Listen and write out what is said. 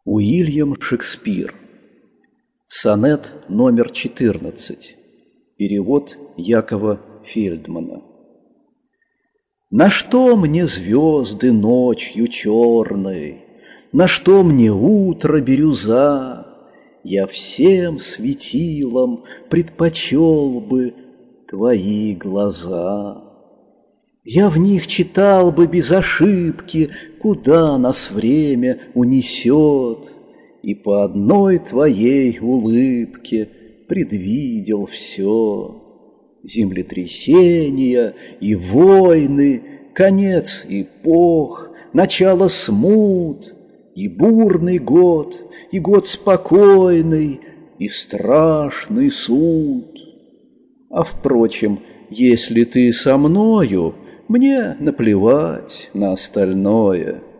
Уильям Шекспир. Сонет номер 14. Перевод Якова Фельдмана. На что мне звезды ночью черной, на что мне утро бирюза? Я всем светилам предпочел бы твои глаза. Я в них читал бы без ошибки, куда нас время унесет, и по одной твоей улыбке предвидел все. Землетрясения и войны, конец эпох, начало смут, и бурный год, и год спокойный, и страшный суд. А впрочем, если ты со мною, мне наплевать на остальное.